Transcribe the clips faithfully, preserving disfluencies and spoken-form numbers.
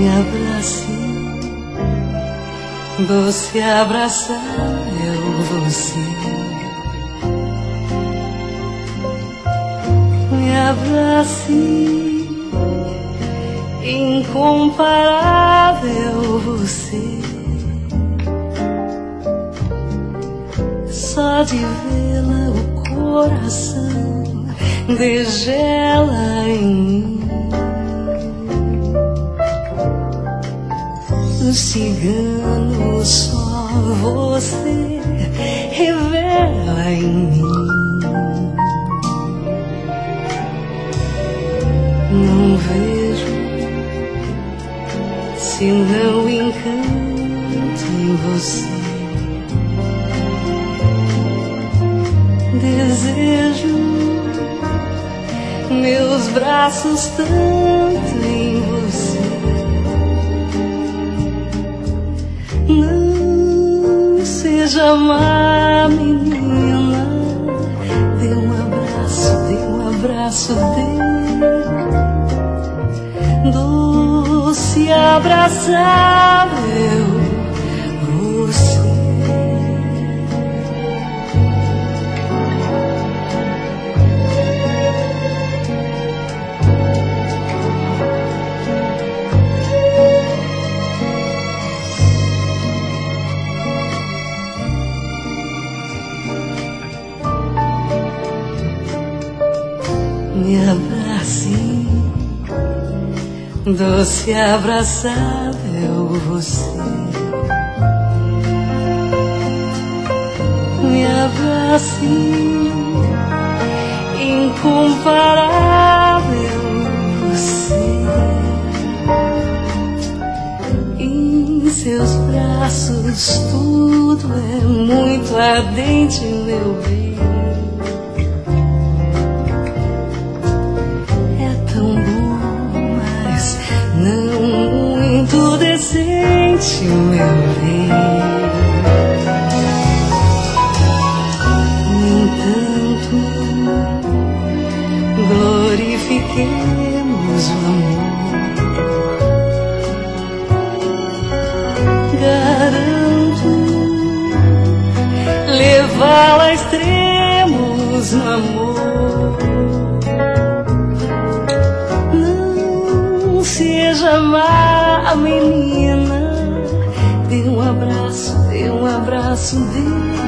Me abrace, doce abraçável você. Me abrace, incomparável você. Só de vê-la o coração degela em mim. No cigano só você revela em mim. Não vejo senão encanto em você. Desejo meus braços tanto em você. Não seja má menina, dê um abraço, dê um abraço, dê doce abraçável você. Me abrace, doce abraçável você. Me abrace, incomparável você. Em seus braços tudo é muito ardente, meu bem. Não muito decente, meu bem. No entanto, glorifiquemos o amor. Garanto levá-la a extremos no amor. Seja má menina, dê um abraço, dê um abraço, dê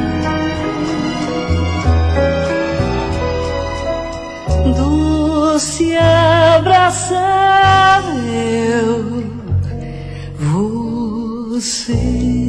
doce abraçável você.